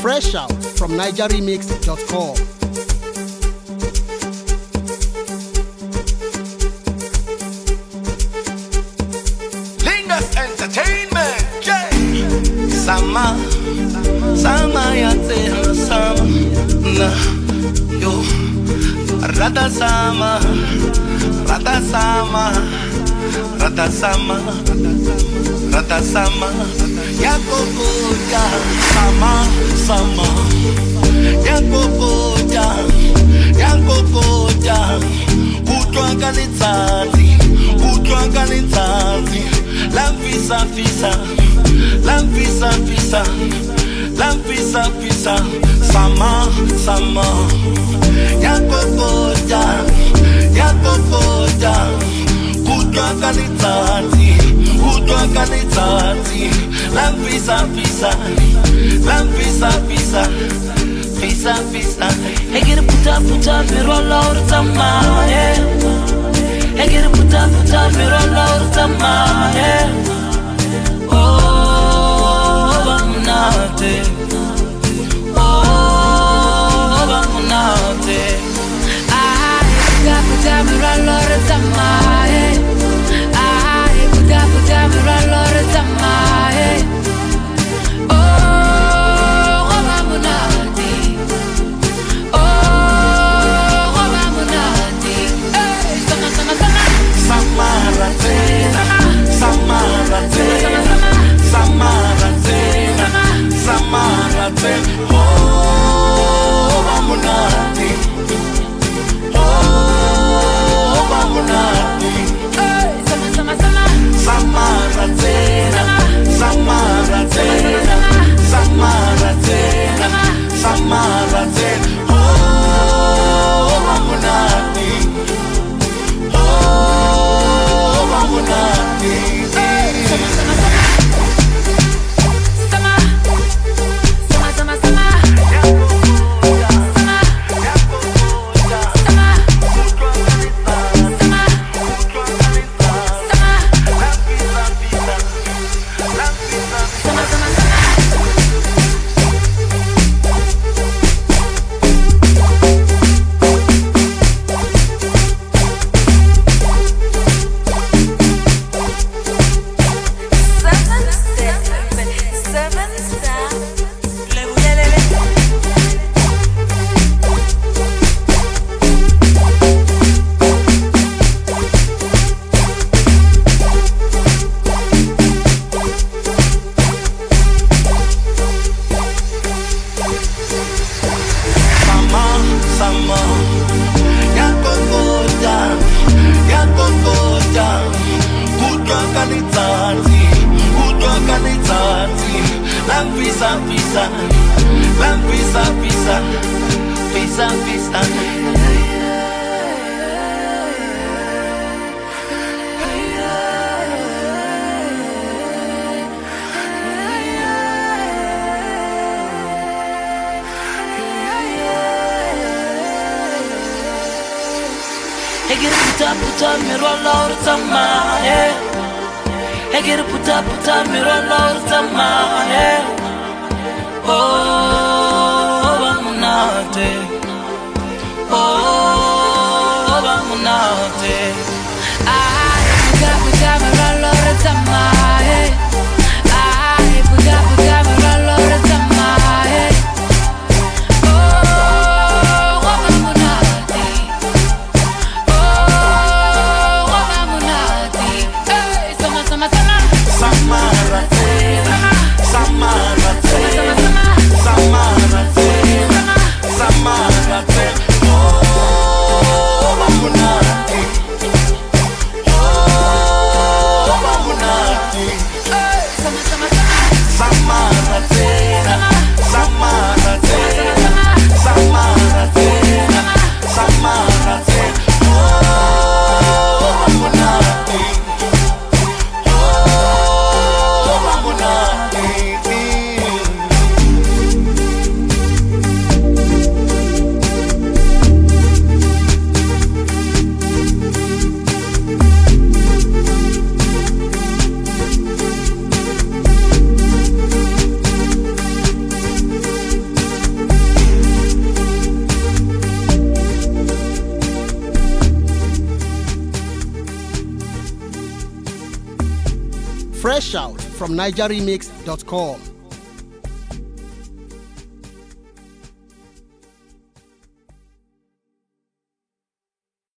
Fresh out from NigerRemix.com. Lingus Entertainment, yeah. Sama yate sama na yo. Rata sama Yakokoja sama Yakokoja Kutwanga nitsanzi Lamfisa Sama Yakokoja Kutwanga nitsanzi Lamfisa Hey, get a put up, me roll out of time, yeah. Hey, get a put up, me roll out of time, yeah. Oh, I'm not it. Oh, I'm not it. I put up, me roll out of time, yeah. I put up, me roll out of time, yeah. Hey, get a put up, me roll out of time, yeah. Hey, get a put up, me roll out of time, yeah. Oh, I'm not it. Oh, I'm not it. I put up, me roll out of time, yeah. I put up, me roll out of time, yeah. Fresh out from NigerRemix.com.